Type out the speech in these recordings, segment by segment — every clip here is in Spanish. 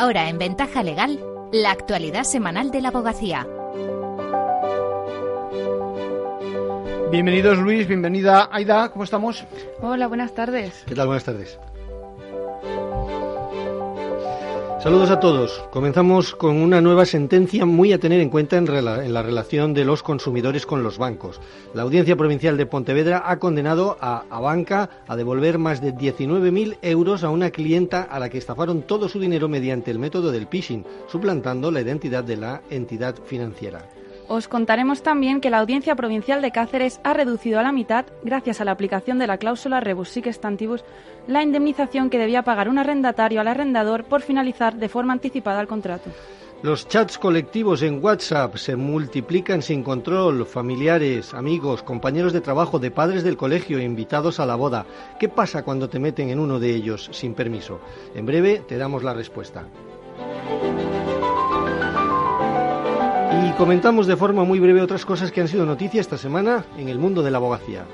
Ahora en Ventaja Legal, la actualidad semanal de la abogacía. Bienvenidos Luis, bienvenida Aida, ¿cómo estamos? Hola, buenas tardes. ¿Qué tal? Buenas tardes. Saludos a todos. Comenzamos con una nueva sentencia muy a tener en cuenta en la relación de los consumidores con los bancos. La Audiencia Provincial de Pontevedra ha condenado a Abanca a devolver más de 19.000 euros a una clienta a la que estafaron todo su dinero mediante el método del phishing, suplantando la identidad de la entidad financiera. Os contaremos también que la Audiencia Provincial de Cáceres ha reducido a la mitad, gracias a la aplicación de la cláusula rebus sic stantibus, la indemnización que debía pagar un arrendatario al arrendador por finalizar de forma anticipada el contrato. Los chats colectivos en WhatsApp se multiplican sin control. Familiares, amigos, compañeros de trabajo, de padres del colegio invitados a la boda. ¿Qué pasa cuando te meten en uno de ellos sin permiso? En breve te damos la respuesta. Y comentamos de forma muy breve otras cosas que han sido noticia esta semana en el mundo de la abogacía.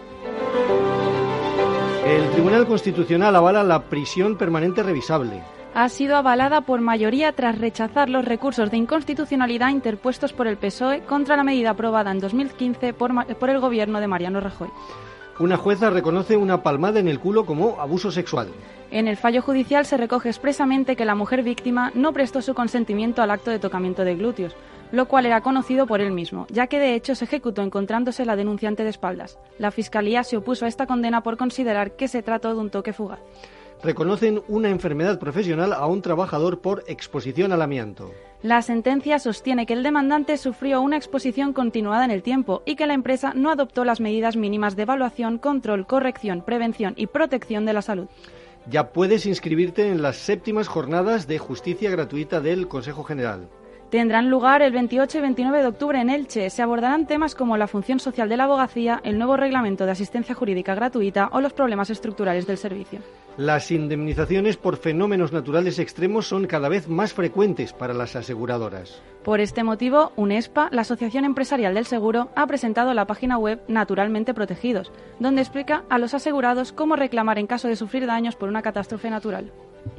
El Tribunal Constitucional avala la prisión permanente revisable. Ha sido avalada por mayoría tras rechazar los recursos de inconstitucionalidad interpuestos por el PSOE contra la medida aprobada en 2015 por el gobierno de Mariano Rajoy. Una jueza reconoce una palmada en el culo como abuso sexual. En el fallo judicial se recoge expresamente que la mujer víctima no prestó su consentimiento al acto de tocamiento de glúteos, lo cual era conocido por él mismo, ya que de hecho se ejecutó encontrándose la denunciante de espaldas. La Fiscalía se opuso a esta condena por considerar que se trató de un toque fugaz. Reconocen una enfermedad profesional a un trabajador por exposición al amianto. La sentencia sostiene que el demandante sufrió una exposición continuada en el tiempo y que la empresa no adoptó las medidas mínimas de evaluación, control, corrección, prevención y protección de la salud. Ya puedes inscribirte en las 7ª jornadas de justicia gratuita del Consejo General. Tendrán lugar el 28 y 29 de octubre en Elche. Se abordarán temas como la función social de la abogacía, el nuevo reglamento de asistencia jurídica gratuita o los problemas estructurales del servicio. Las indemnizaciones por fenómenos naturales extremos son cada vez más frecuentes para las aseguradoras. Por este motivo, UNESPA, la Asociación Empresarial del Seguro, ha presentado la página web Naturalmente Protegidos, donde explica a los asegurados cómo reclamar en caso de sufrir daños por una catástrofe natural.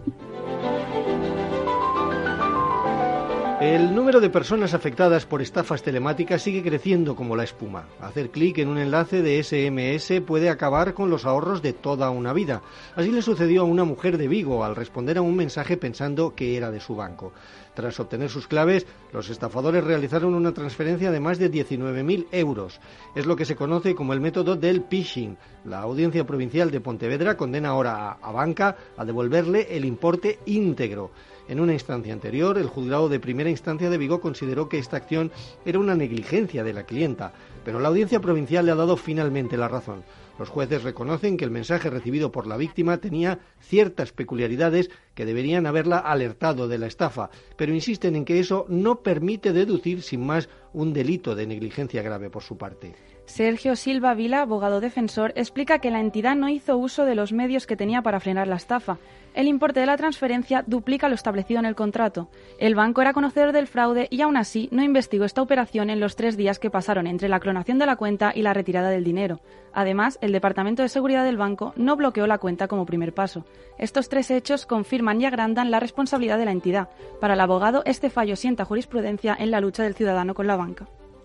El número de personas afectadas por estafas telemáticas sigue creciendo como la espuma. Hacer clic en un enlace de SMS puede acabar con los ahorros de toda una vida. Así le sucedió a una mujer de Vigo al responder a un mensaje pensando que era de su banco. Tras obtener sus claves, los estafadores realizaron una transferencia de más de 19.000 euros. Es lo que se conoce como el método del phishing. La Audiencia Provincial de Pontevedra condena ahora a Abanca a devolverle el importe íntegro. En una instancia anterior, el juzgado de primera instancia de Vigo consideró que esta acción era una negligencia de la clienta, pero la Audiencia Provincial le ha dado finalmente la razón. Los jueces reconocen que el mensaje recibido por la víctima tenía ciertas peculiaridades que deberían haberla alertado de la estafa, pero insisten en que eso no permite deducir sin más un delito de negligencia grave por su parte. Sergio Silva Vila, abogado defensor, explica que la entidad no hizo uso de los medios que tenía para frenar la estafa. El importe de la transferencia duplica lo establecido en el contrato. El banco era conocedor del fraude y aún así no investigó esta operación en los 3 días que pasaron entre la clonación de la cuenta y la retirada del dinero. Además, el Departamento de Seguridad del banco no bloqueó la cuenta como primer paso. Estos 3 hechos confirman y agrandan la responsabilidad de la entidad. Para el abogado, este fallo sienta jurisprudencia en la lucha del ciudadano con la banca.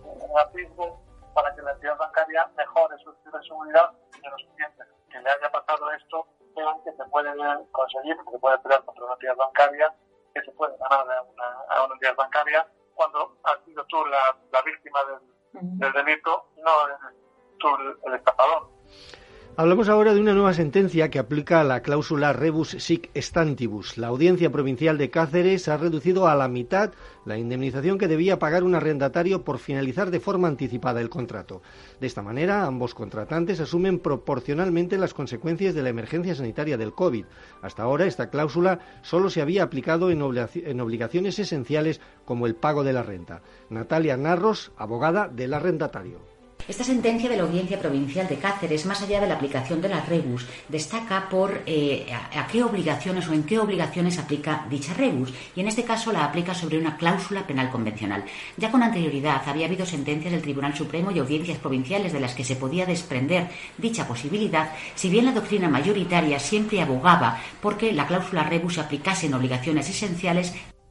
Para que la entidad bancaria mejore su seguridad de los clientes. Que le haya pasado esto, vean que se puede conseguir, que se puede pelear contra una entidad bancaria, que se puede ganar a una entidad bancaria cuando has sido tú la víctima del delito, no eres tú el estafador. Hablamos ahora de una nueva sentencia que aplica la cláusula rebus sic stantibus. La Audiencia Provincial de Cáceres ha reducido a la mitad la indemnización que debía pagar un arrendatario por finalizar de forma anticipada el contrato. De esta manera, ambos contratantes asumen proporcionalmente las consecuencias de la emergencia sanitaria del COVID. Hasta ahora, esta cláusula solo se había aplicado en obligaciones esenciales como el pago de la renta. Natalia Narros, abogada del arrendatario. Esta sentencia de la Audiencia Provincial de Cáceres, más allá de la aplicación de la rebus, destaca por a qué obligaciones o en qué obligaciones aplica dicha rebus, y en este caso la aplica sobre una cláusula penal convencional. Ya con anterioridad había habido sentencias del Tribunal Supremo y audiencias provinciales de las que se podía desprender dicha posibilidad, si bien la doctrina mayoritaria siempre abogaba porque la cláusula rebus se aplicase en obligaciones esenciales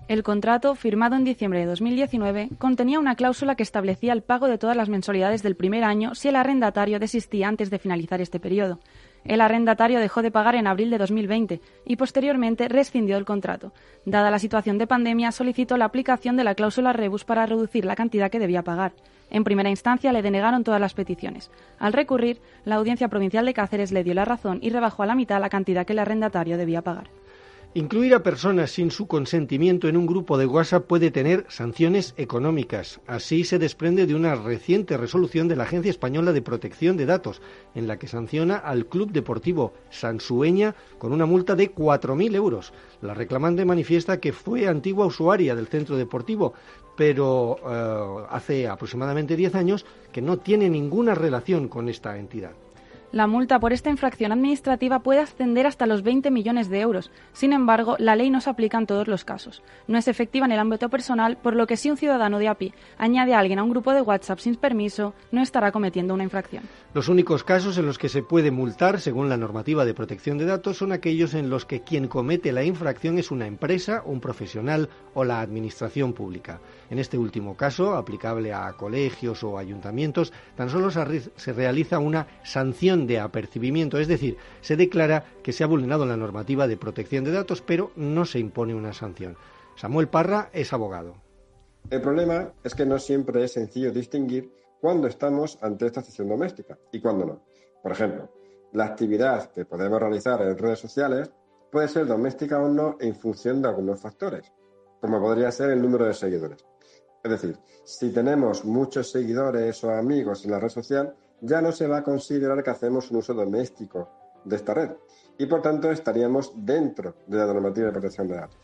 El contrato, firmado en diciembre de 2019, contenía una cláusula que establecía el pago de todas las mensualidades del primer año si el arrendatario desistía antes de finalizar este periodo. El arrendatario dejó de pagar en abril de 2020 y posteriormente rescindió el contrato. Dada la situación de pandemia, solicitó la aplicación de la cláusula rebus para reducir la cantidad que debía pagar. En primera instancia le denegaron todas las peticiones. Al recurrir, la Audiencia Provincial de Cáceres le dio la razón y rebajó a la mitad la cantidad que el arrendatario debía pagar. Incluir a personas sin su consentimiento en un grupo de WhatsApp puede tener sanciones económicas. Así se desprende de una reciente resolución de la Agencia Española de Protección de Datos, en la que sanciona al Club Deportivo Sansueña con una multa de 4.000 euros. La reclamante manifiesta que fue antigua usuaria del centro deportivo, pero hace aproximadamente 10 años que no tiene ninguna relación con esta entidad. La multa por esta infracción administrativa puede ascender hasta los 20 millones de euros. Sin embargo, la ley no se aplica en todos los casos. No es efectiva en el ámbito personal, por lo que si un ciudadano de a pie añade a alguien a un grupo de WhatsApp sin permiso, no estará cometiendo una infracción. Los únicos casos en los que se puede multar, según la normativa de protección de datos, son aquellos en los que quien comete la infracción es una empresa, un profesional o la administración pública. En este último caso, aplicable a colegios o ayuntamientos, tan solo se realiza una sanción de apercibimiento, es decir, se declara que se ha vulnerado la normativa de protección de datos, pero no se impone una sanción. Samuel Parra es abogado. El problema es que no siempre es sencillo distinguir cuándo estamos ante esta excepción doméstica y cuándo no. Por ejemplo, la actividad que podemos realizar en redes sociales puede ser doméstica o no en función de algunos factores, como podría ser el número de seguidores. Es decir, si tenemos muchos seguidores o amigos en la red social, ya no se va a considerar que hacemos un uso doméstico de esta red y, por tanto, estaríamos dentro de la normativa de protección de datos.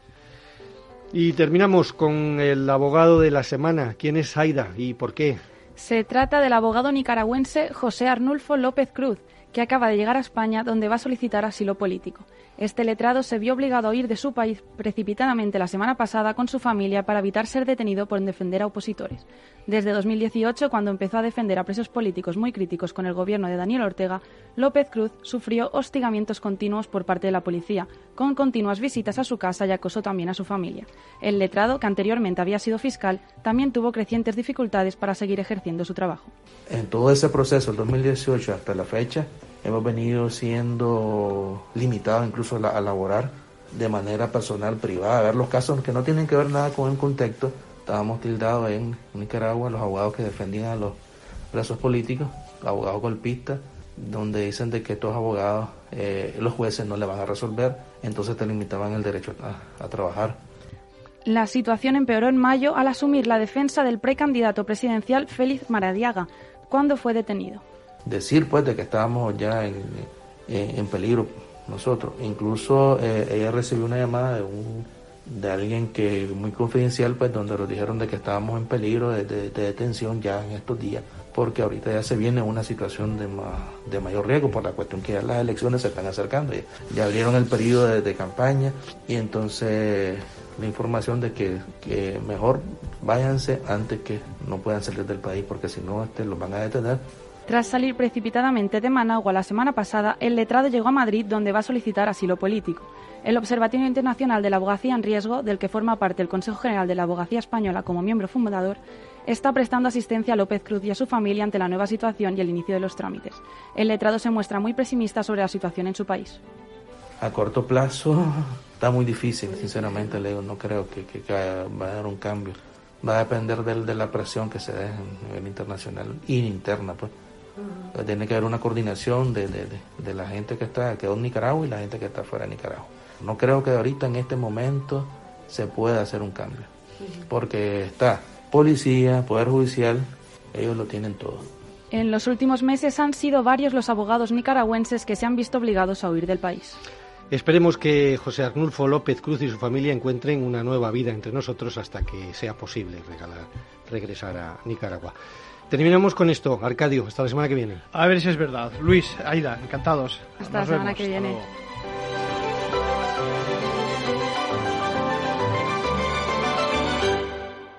Y terminamos con el abogado de la semana. ¿Quién es Aida y por qué? Se trata del abogado nicaragüense José Arnulfo López Cruz, que acaba de llegar a España, donde va a solicitar asilo político. Este letrado se vio obligado a huir de su país precipitadamente la semana pasada con su familia para evitar ser detenido por defender a opositores. Desde 2018, cuando empezó a defender a presos políticos muy críticos con el gobierno de Daniel Ortega, López Cruz sufrió hostigamientos continuos por parte de la policía, con continuas visitas a su casa y acoso también a su familia. El letrado, que anteriormente había sido fiscal, también tuvo crecientes dificultades para seguir ejerciendo su trabajo. En todo ese proceso, el 2018 hasta la fecha, hemos venido siendo limitados incluso a laborar de manera personal, privada. A ver los casos que no tienen que ver nada con el contexto. Estábamos tildados en Nicaragua, los abogados que defendían a los presos políticos, abogados golpistas, donde dicen de que estos abogados, los jueces no le van a resolver, entonces te limitaban el derecho a trabajar. La situación empeoró en mayo al asumir la defensa del precandidato presidencial Félix Maradiaga, cuando fue detenido. Decir pues de que estábamos ya en peligro nosotros. Incluso ella recibió una llamada de alguien que muy confidencial, pues donde nos dijeron de que estábamos en peligro de detención ya en estos días, porque ahorita ya se viene una situación de mayor riesgo por la cuestión que ya las elecciones se están acercando. Ya abrieron el periodo de campaña y entonces la información de que mejor váyanse antes que no puedan salir del país, porque si no los van a detener. Tras salir precipitadamente de Managua la semana pasada, el letrado llegó a Madrid, donde va a solicitar asilo político. El Observatorio Internacional de la Abogacía en Riesgo, del que forma parte el Consejo General de la Abogacía Española como miembro fundador, está prestando asistencia a López Cruz y a su familia ante la nueva situación y el inicio de los trámites. El letrado se muestra muy pesimista sobre la situación en su país. A corto plazo está muy difícil, sinceramente, Leo. No creo que va a dar un cambio. Va a depender de la presión que se dé a nivel internacional y interna, pues. Tiene que haber una coordinación de la gente que quedó en Nicaragua y la gente que está fuera de Nicaragua. No creo que ahorita en este momento se pueda hacer un cambio, porque está policía, poder judicial, ellos lo tienen todo. En los últimos meses han sido varios los abogados nicaragüenses que se han visto obligados a huir del país. Esperemos que José Arnulfo López Cruz y su familia encuentren una nueva vida entre nosotros hasta que sea posible regresar a Nicaragua. Terminamos con esto. Arcadio, hasta la semana que viene. A ver si es verdad. Luis, Aida, encantados. Hasta la semana que viene. Hasta luego.